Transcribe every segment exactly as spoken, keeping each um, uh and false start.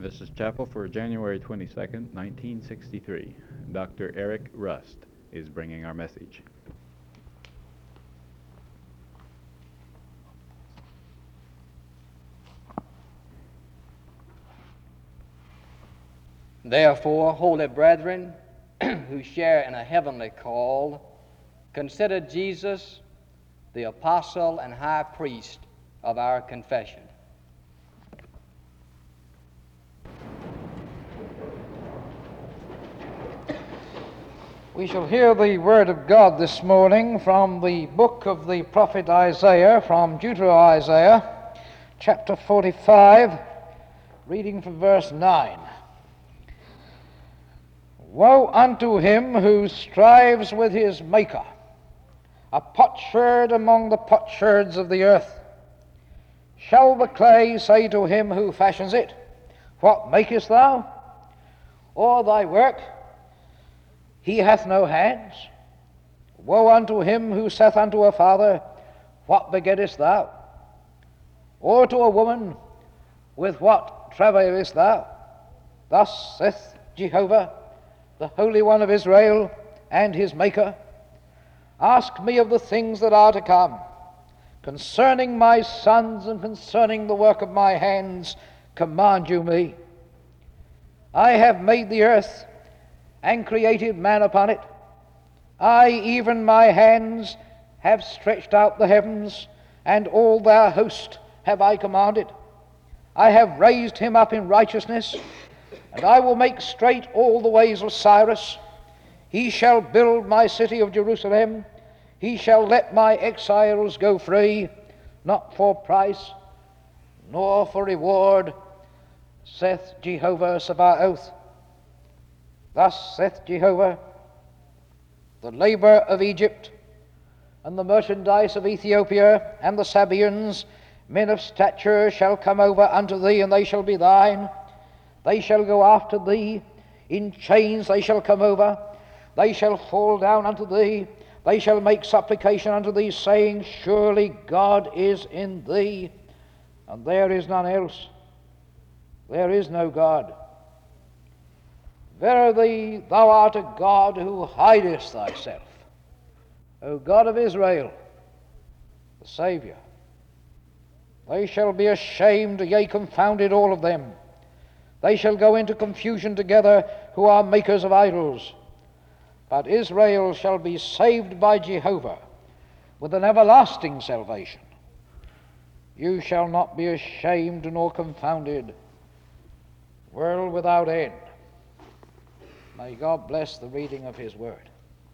This is chapel for January twenty-second, nineteen sixty-three. Doctor Eric Rust is bringing our message. Therefore, holy brethren, who share in a heavenly call, consider Jesus the apostle and high priest of our confession. We shall hear the word of God this morning from the book of the prophet Isaiah, from Deutero-Isaiah, chapter forty-five, reading from verse nine. Woe unto him who strives with his Maker, a potsherd among the potsherds of the earth. Shall the clay say to him who fashions it, What makest thou? Or thy work, He hath no hands? Woe unto him who saith unto a father, What begettest thou? Or to a woman, With what travailest thou? Thus saith Jehovah, the Holy One of Israel, and his Maker, Ask me of the things that are to come. Concerning my sons and concerning the work of my hands, command you me. I have made the earth, and created man upon it. I, even my hands, have stretched out the heavens, and all their host have I commanded. I have raised him up in righteousness, and I will make straight all the ways of Cyrus. He shall build my city of Jerusalem. He shall let my exiles go free, not for price, nor for reward, saith Jehovah Sabaoth. Thus saith Jehovah, the labor of Egypt, and the merchandise of Ethiopia, and the Sabaeans, men of stature, shall come over unto thee, and they shall be thine. They shall go after thee, in chains they shall come over. They shall fall down unto thee. They shall make supplication unto thee, saying, Surely God is in thee, and there is none else. There is no God. Verily, thou art a God who hidest thyself, O God of Israel, the Saviour. They shall be ashamed, yea, confounded, all of them. They shall go into confusion together who are makers of idols. But Israel shall be saved by Jehovah with an everlasting salvation. You shall not be ashamed nor confounded, world without end. May God bless the reading of his word.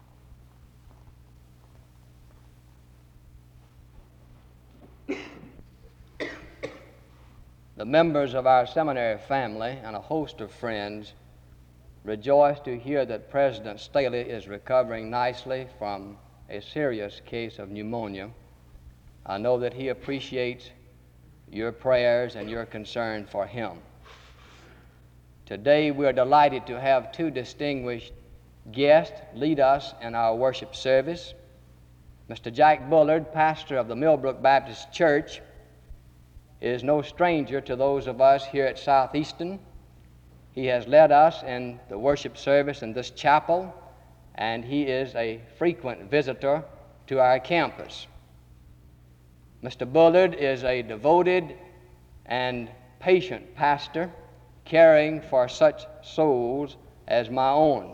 The members of our seminary family and a host of friends rejoice to hear that President Staley is recovering nicely from a serious case of pneumonia. I know that he appreciates your prayers and your concern for him. Today we are delighted to have two distinguished guests lead us in our worship service. Mister Jack Bullard, pastor of the Millbrook Baptist Church, is no stranger to those of us here at Southeastern. He has led us in the worship service in this chapel, and he is a frequent visitor to our campus. Mister Bullard is a devoted and patient pastor, caring for such souls as my own.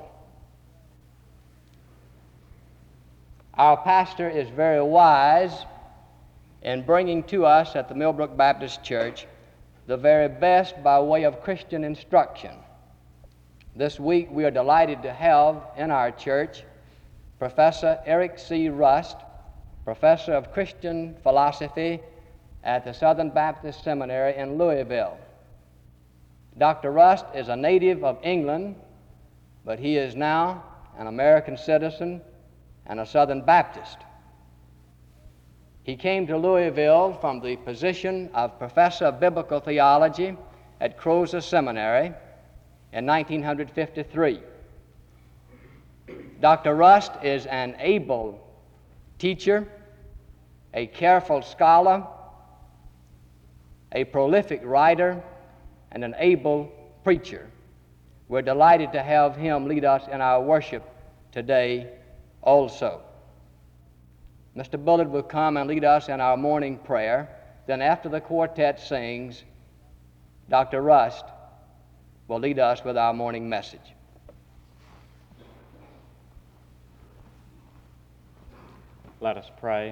Our pastor is very wise in bringing to us at the Millbrook Baptist Church the very best by way of Christian instruction. This week we are delighted to have in our church Professor Eric C. Rust, Professor of Christian Philosophy at the Southern Baptist Seminary in Louisville. Doctor Rust is a native of England, but he is now an American citizen and a Southern Baptist. He came to Louisville from the position of Professor of Biblical Theology at Crozer Seminary in nineteen fifty-three. Doctor Rust is an able teacher, a careful scholar, a prolific writer, and an able preacher. We're delighted to have him lead us in our worship today also. Mister Bullard will come and lead us in our morning prayer. Then after the quartet sings, Doctor Rust will lead us with our morning message. Let us pray.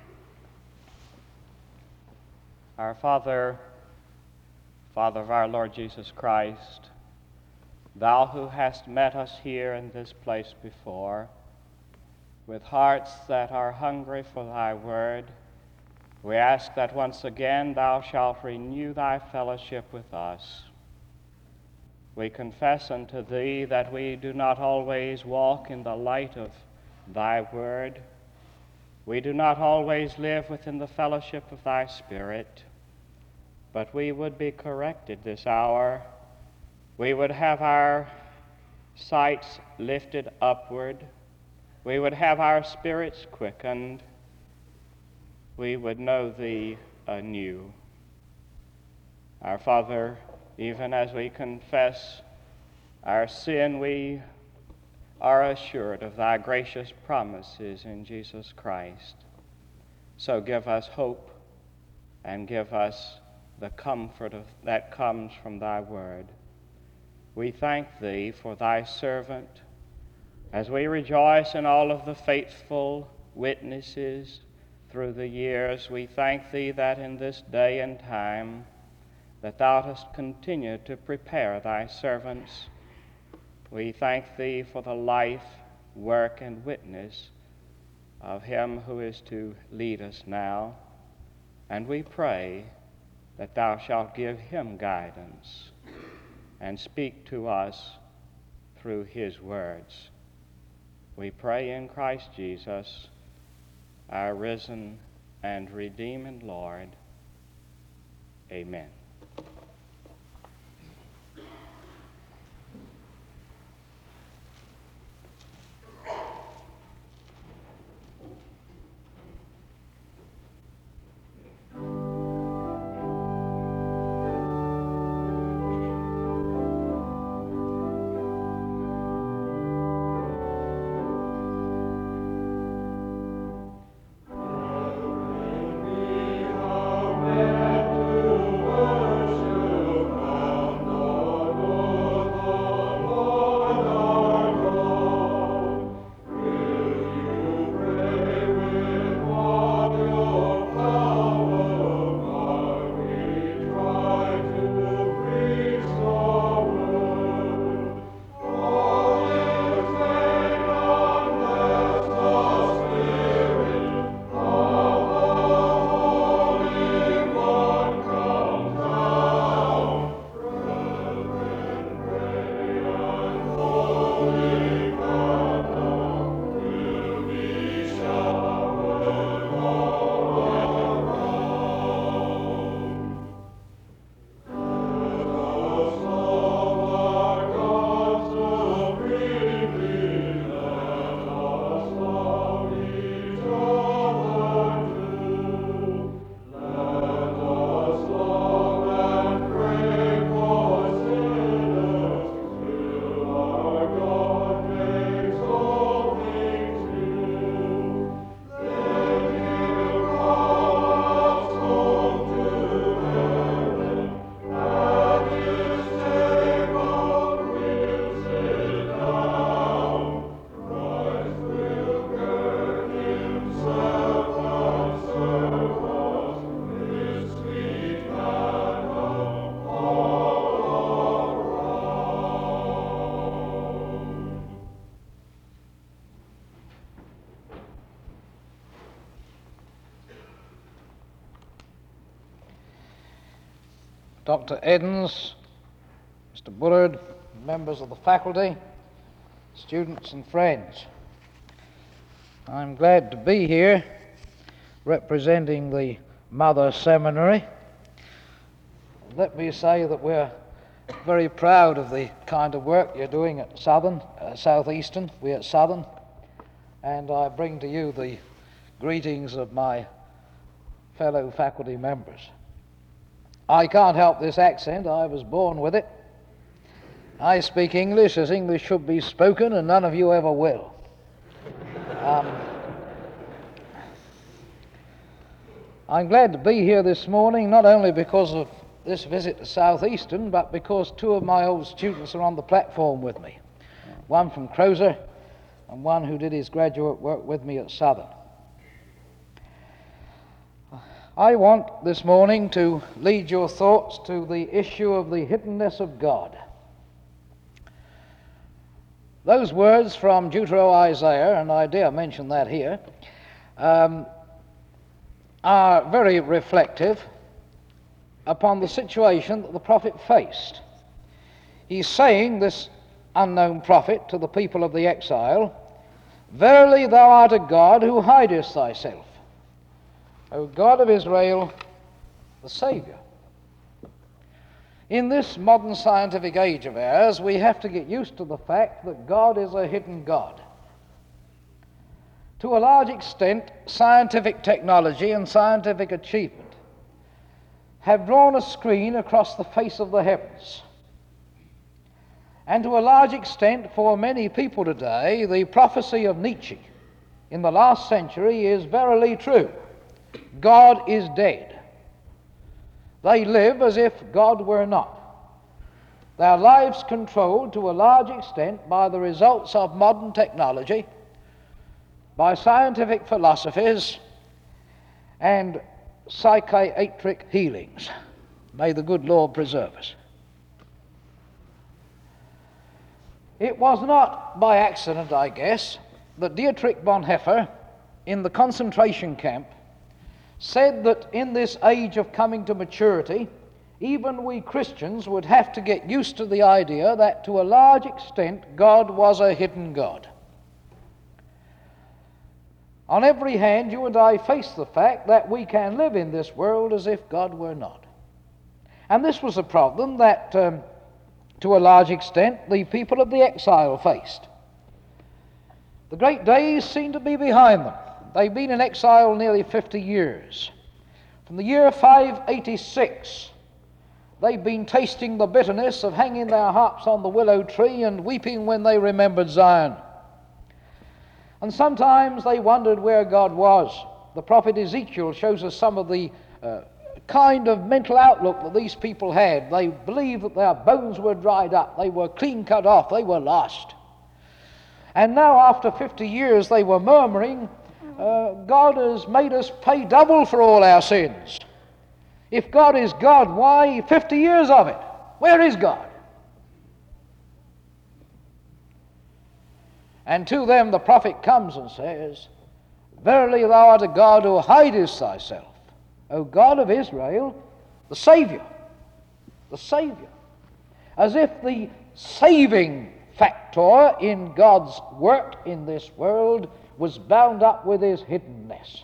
Our Father, Father of our Lord Jesus Christ, Thou who hast met us here in this place before, with hearts that are hungry for Thy word, we ask that once again Thou shalt renew Thy fellowship with us. We confess unto Thee that we do not always walk in the light of Thy word. We do not always live within the fellowship of Thy Spirit, but we would be corrected this hour. We would have our sights lifted upward. We would have our spirits quickened. We would know Thee anew. Our Father, even as we confess our sin, we are assured of Thy gracious promises in Jesus Christ. So give us hope and give us the comfort of, that comes from Thy word. We thank Thee for Thy servant as we rejoice in all of the faithful witnesses through the years. We thank Thee that in this day and time that Thou hast continued to prepare Thy servants. We thank Thee for the life, work, and witness of him who is to lead us now, and we pray that Thou shalt give him guidance and speak to us through his words. We pray in Christ Jesus, our risen and redeeming Lord. Amen. Doctor Edens, Mister Bullard, members of the faculty, students and friends. I'm glad to be here representing the Mother Seminary. Let me say that we're very proud of the kind of work you're doing at Southern, uh, Southeastern, we at Southern, and I bring to you the greetings of my fellow faculty members. I can't help this accent, I was born with it, I speak English as English should be spoken, and none of you ever will. Um, I'm glad to be here this morning, not only because of this visit to Southeastern, but because two of my old students are on the platform with me. One from Crozer and one who did his graduate work with me at Southern. I want this morning to lead your thoughts to the issue of the hiddenness of God. Those words from Deutero-Isaiah, and I dare mention that here, um, are very reflective upon the situation that the prophet faced. He's saying, this unknown prophet, to the people of the exile, "Verily thou art a God who hidest thyself, O God of Israel, the Saviour." In this modern scientific age of ours, we have to get used to the fact that God is a hidden God. To a large extent, scientific technology and scientific achievement have drawn a screen across the face of the heavens. And to a large extent, for many people today, the prophecy of Nietzsche in the last century is verily true. God is dead. They live as if God were not. Their lives controlled to a large extent by the results of modern technology, by scientific philosophies, and psychiatric healings. May the good Lord preserve us. It was not by accident, I guess, that Dietrich Bonhoeffer in the concentration camp said that in this age of coming to maturity, even we Christians would have to get used to the idea that to a large extent God was a hidden God. On every hand, you and I face the fact that we can live in this world as if God were not. And this was a problem that, um, to a large extent, the people of the exile faced. The great days seem to be behind them. They've been in exile nearly fifty years. From the year five eighty-six, they've been tasting the bitterness of hanging their harps on the willow tree and weeping when they remembered Zion. And sometimes they wondered where God was. The prophet Ezekiel shows us some of the uh, kind of mental outlook that these people had. They believed that their bones were dried up, they were clean cut off, they were lost. And now after fifty years they were murmuring, uh, God has made us pay double for all our sins. If God is God, why fifty years of it? Where is God? And to them the prophet comes and says, "Verily thou art a God who hidest thyself, O God of Israel, the Saviour." The Saviour. As if the saving factor in God's work in this world was bound up with his hiddenness.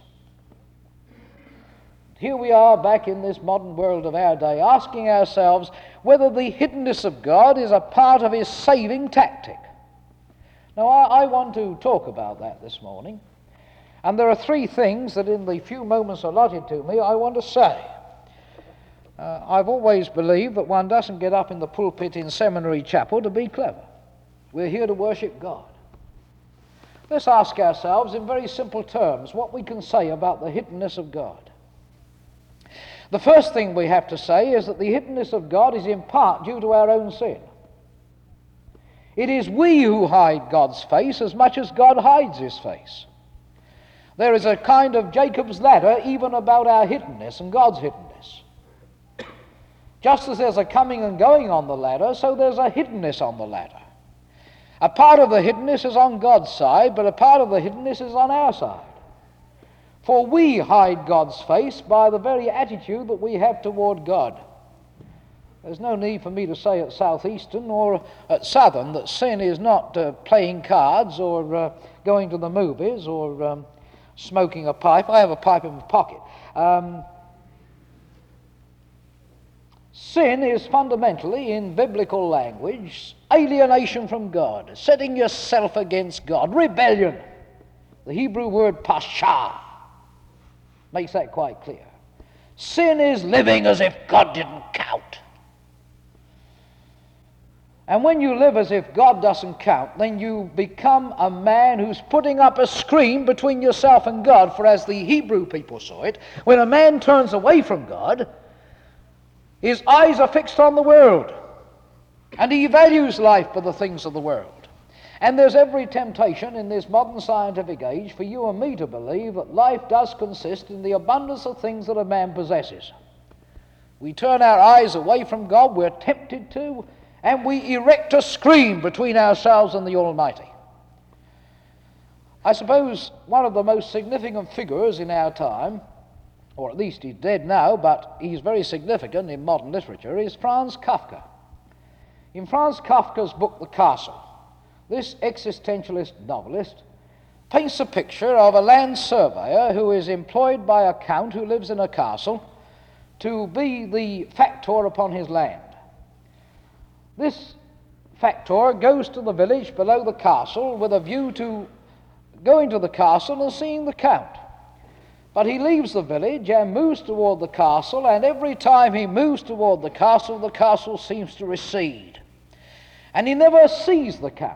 Here we are back in this modern world of our day, asking ourselves whether the hiddenness of God is a part of his saving tactic. Now, I, I want to talk about that this morning, and there are three things that in the few moments allotted to me I want to say. Uh, I've always believed that one doesn't get up in the pulpit in seminary chapel to be clever. We're here to worship God. Let's ask ourselves in very simple terms what we can say about the hiddenness of God. The first thing we have to say is that the hiddenness of God is in part due to our own sin. It is we who hide God's face as much as God hides his face. There is a kind of Jacob's ladder even about our hiddenness and God's hiddenness. Just as there's a coming and going on the ladder, so there's a hiddenness on the ladder. A part of the hiddenness is on God's side, but a part of the hiddenness is on our side. For we hide God's face by the very attitude that we have toward God. There's no need for me to say at Southeastern or at Southern that sin is not uh, playing cards or uh, going to the movies or um, smoking a pipe. I have a pipe in my pocket. Um, sin is fundamentally, in biblical language, alienation from God, setting yourself against God, rebellion. The Hebrew word pasha makes that quite clear. Sin is living as if God didn't count. And when you live as if God doesn't count, then you become a man who's putting up a screen between yourself and God. For as the Hebrew people saw it, when a man turns away from God, his eyes are fixed on the world, and he values life for the things of the world. And there's every temptation in this modern scientific age for you and me to believe that life does consist in the abundance of things that a man possesses. We turn our eyes away from God, we're tempted to, and we erect a screen between ourselves and the Almighty. I suppose one of the most significant figures in our time, or at least he's dead now, but he's very significant in modern literature, is Franz Kafka. In Franz Kafka's book, The Castle, this existentialist novelist paints a picture of a land surveyor who is employed by a count who lives in a castle to be the factor upon his land. This factor goes to the village below the castle with a view to going to the castle and seeing the count. But he leaves the village and moves toward the castle, and every time he moves toward the castle, the castle seems to recede. And he never sees the count.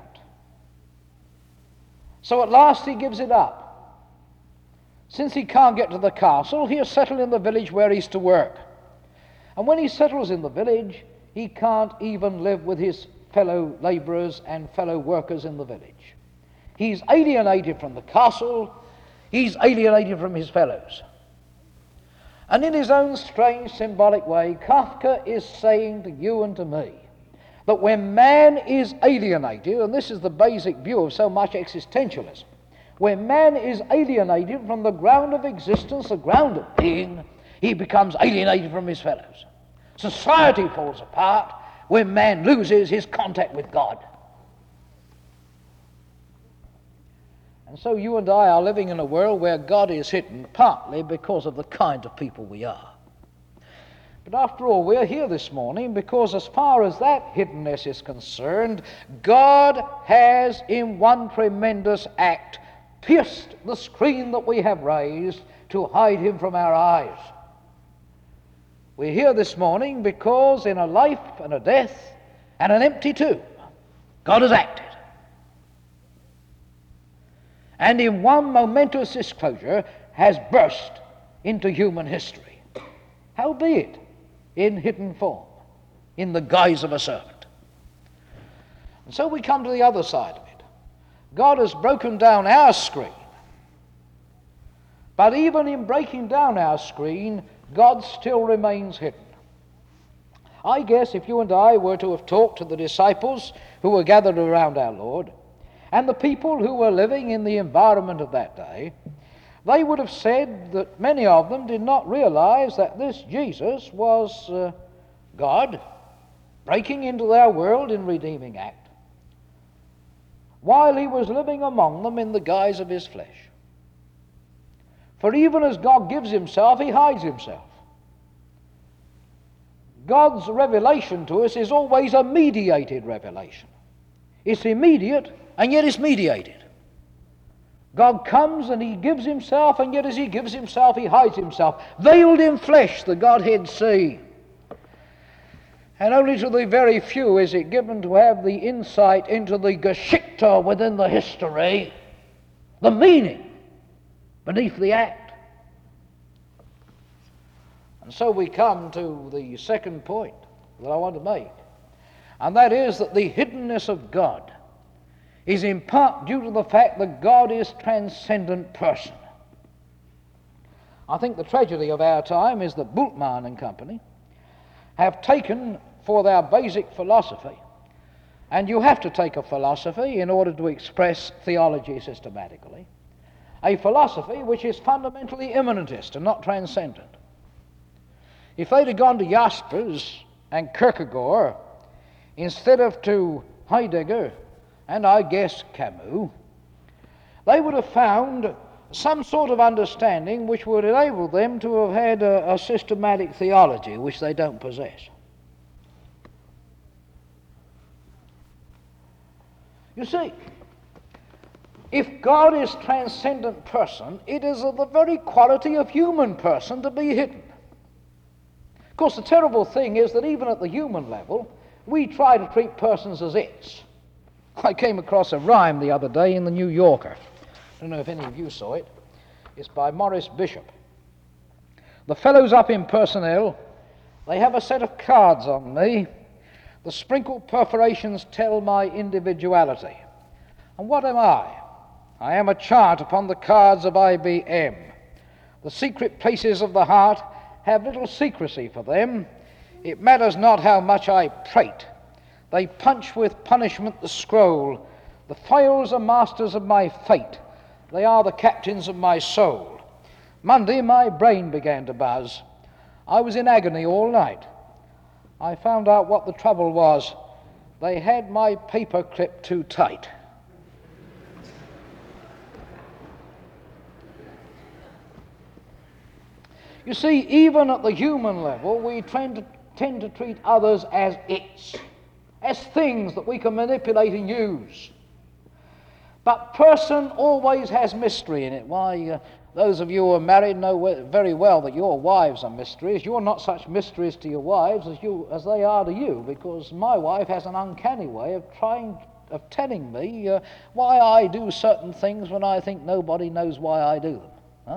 So at last he gives it up. Since he can't get to the castle, he'll settle in the village where he's to work. And when he settles in the village, he can't even live with his fellow laborers and fellow workers in the village. He's alienated from the castle, he's alienated from his fellows. And in his own strange symbolic way, Kafka is saying to you and to me that when man is alienated, and this is the basic view of so much existentialism, when man is alienated from the ground of existence, the ground of being, he becomes alienated from his fellows. Society falls apart when man loses his contact with God. And so you and I are living in a world where God is hidden, partly because of the kind of people we are. But after all, we're here this morning because as far as that hiddenness is concerned, God has in one tremendous act pierced the screen that we have raised to hide him from our eyes. We're here this morning because in a life and a death and an empty tomb, God has acted. And in one momentous disclosure has burst into human history. Howbeit, in hidden form, in the guise of a servant. And so we come to the other side of it. God has broken down our screen. But even in breaking down our screen, God still remains hidden. I guess if you and I were to have talked to the disciples who were gathered around our Lord, and the people who were living in the environment of that day, they would have said that many of them did not realize that this Jesus was uh, God breaking into their world in redeeming act, while he was living among them in the guise of his flesh. For even as God gives himself, he hides himself. God's revelation to us is always a mediated revelation. It's immediate, and yet it's mediated. God comes and he gives himself, and yet as he gives himself, he hides himself. Veiled in flesh, the Godhead see. And only to the very few is it given to have the insight into the Geschichte within the history, the meaning beneath the act. And so we come to the second point that I want to make, and that is that the hiddenness of God is in part due to the fact that God is transcendent person. I think the tragedy of our time is that Bultmann and company have taken for their basic philosophy, and you have to take a philosophy in order to express theology systematically, a philosophy which is fundamentally immanentist and not transcendent. If they'd have gone to Jaspers and Kierkegaard instead of to Heidegger and I guess Camus, they would have found some sort of understanding which would enable them to have had a, a systematic theology, which they don't possess. You see, if God is transcendent person, it is of the very quality of human person to be hidden. Of course, the terrible thing is that even at the human level, we try to treat persons as its. I came across a rhyme the other day in the New Yorker. I don't know if any of you saw it. It's by Morris Bishop. The fellows up in personnel, they have a set of cards on me. The sprinkled perforations tell my individuality. And what am I? I am a chart upon the cards of I B M. The secret places of the heart have little secrecy for them. It matters not how much I prate. They punch with punishment the scroll. The files are masters of my fate. They are the captains of my soul. Monday my brain began to buzz. I was in agony all night. I found out what the trouble was. They had my paper clipped too tight. You see, even at the human level, we tend to, tend to treat others as its, as things that we can manipulate and use. But person always has mystery in it. Why, uh, those of you who are married know very well that your wives are mysteries. You're not such mysteries to your wives as, you, as they are to you, because my wife has an uncanny way of trying, of telling me uh, why I do certain things when I think nobody knows why I do them. Huh?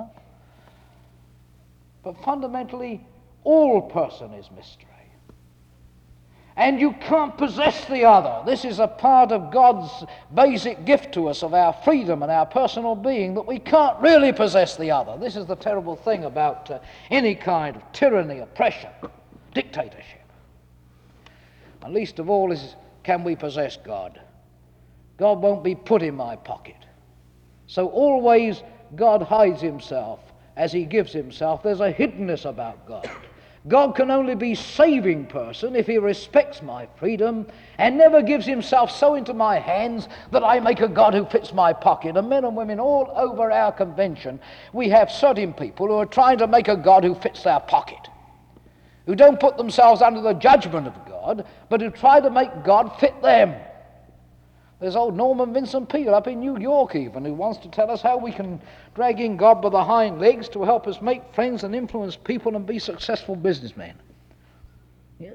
But fundamentally, all person is mystery. And you can't possess the other. This is a part of God's basic gift to us of our freedom and our personal being, that we can't really possess the other. This is the terrible thing about uh, any kind of tyranny, oppression, dictatorship. And least of all is, can we possess God? God won't be put in my pocket. So always God hides himself as he gives himself. There's a hiddenness about God. God can only be saving person if he respects my freedom and never gives himself so into my hands that I make a God who fits my pocket. And men and women all over our convention, we have certain people who are trying to make a God who fits their pocket, who don't put themselves under the judgment of God, but who try to make God fit them. There's old Norman Vincent Peale up in New York even, who wants to tell us how we can drag in God by the hind legs to help us make friends and influence people and be successful businessmen. Yeah.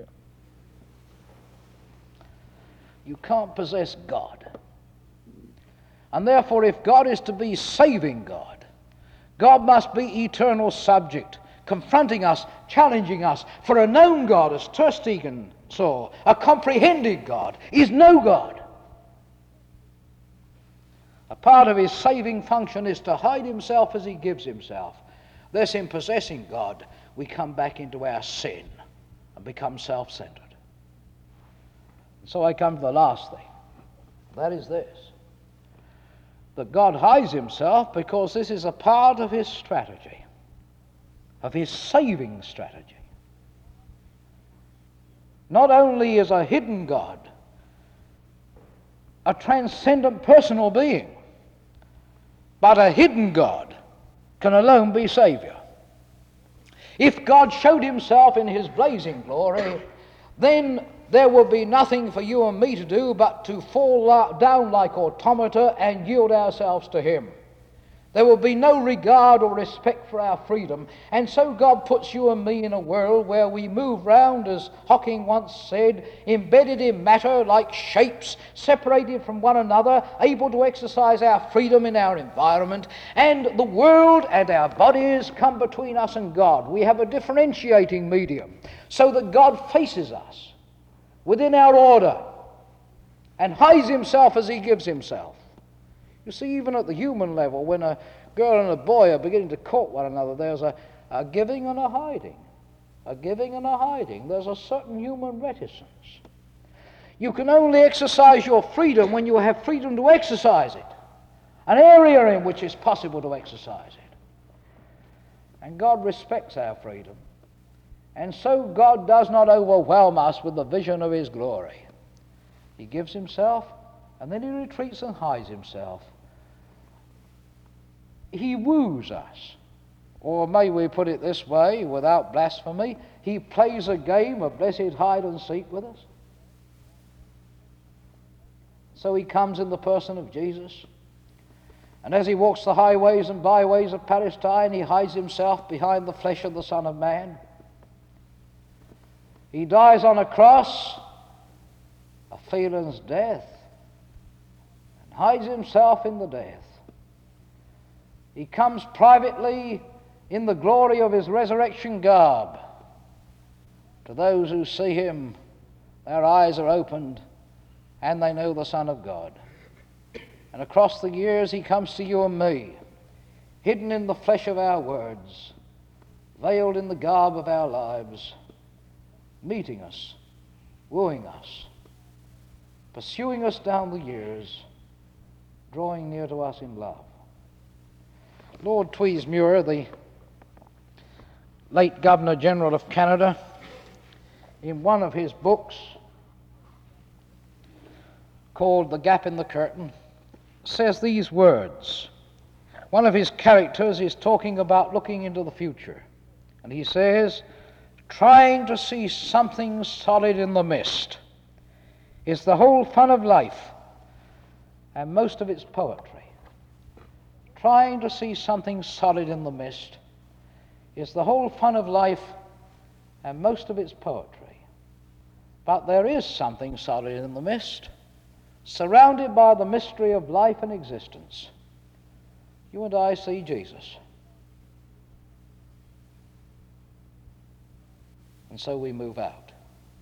You can't possess God. And therefore, if God is to be saving God, God must be eternal subject, confronting us, challenging us. For a known God, as Tersteegen saw, a comprehending God is no God. A part of his saving function is to hide himself as he gives himself. Thus, in possessing God, we come back into our sin and become self-centered. And so I come to the last thing. That is this: that God hides himself because this is a part of his strategy, of his saving strategy. Not only is a hidden God a transcendent personal being, but a hidden God can alone be Savior. If God showed himself in his blazing glory, then there would be nothing for you and me to do but to fall down like automata and yield ourselves to him. There will be no regard or respect for our freedom. And so God puts you and me in a world where we move round, as Hocking once said, embedded in matter like shapes, separated from one another, able to exercise our freedom in our environment. And the world and our bodies come between us and God. We have a differentiating medium so that God faces us within our order and hides himself as he gives himself. You see, even at the human level, when a girl and a boy are beginning to court one another, there's a, a giving and a hiding. A giving and a hiding. There's a certain human reticence. You can only exercise your freedom when you have freedom to exercise it, an area in which it's possible to exercise it. And God respects our freedom. And so God does not overwhelm us with the vision of his glory. He gives himself, and then he retreats and hides himself. He woos us. Or may we put it this way, without blasphemy, he plays a game of blessed hide and seek with us. So he comes in the person of Jesus. And as he walks the highways and byways of Palestine, he hides himself behind the flesh of the Son of Man. He dies on a cross a feeling's death and hides himself in the death. He comes privately in the glory of his resurrection garb. To those who see him, their eyes are opened and they know the Son of God. And across the years he comes to you and me, hidden in the flesh of our words, veiled in the garb of our lives, meeting us, wooing us, pursuing us down the years, drawing near to us in love. Lord Tweesmuir, the late Governor General of Canada, in one of his books called The Gap in the Curtain, says these words. One of his characters is talking about looking into the future, and he says, trying to see something solid in the mist is the whole fun of life and most of its poetry. Trying to see something solid in the mist is the whole fun of life and most of its poetry. But there is something solid in the mist, surrounded by the mystery of life and existence. You and I see Jesus. And so we move out.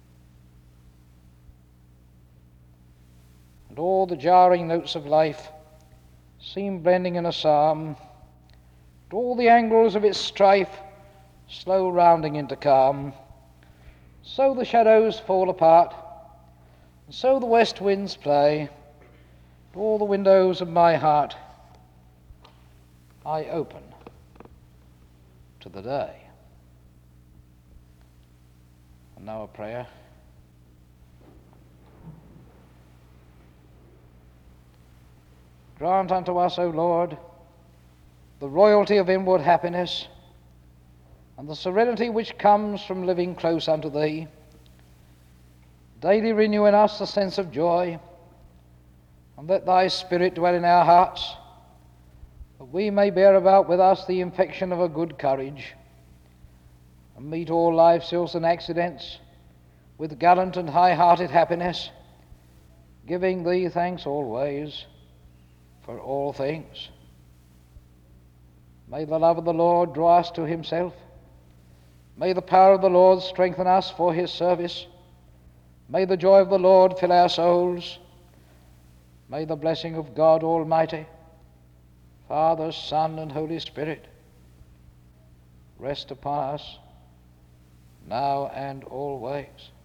And all the jarring notes of life seem blending in a psalm, and all the angles of its strife slow rounding into calm. So the shadows fall apart, and so the west winds play, and all the windows of my heart I open to the day. And now a prayer. Grant unto us, O Lord, the royalty of inward happiness and the serenity which comes from living close unto Thee. Daily renew in us the sense of joy, and let Thy Spirit dwell in our hearts, that we may bear about with us the infection of a good courage, and meet all life's ills and accidents with gallant and high-hearted happiness, giving Thee thanks always for all things. May the love of the Lord draw us to Himself. May the power of the Lord strengthen us for His service. May the joy of the Lord fill our souls. May the blessing of God Almighty, Father, Son, and Holy Spirit rest upon us now and always.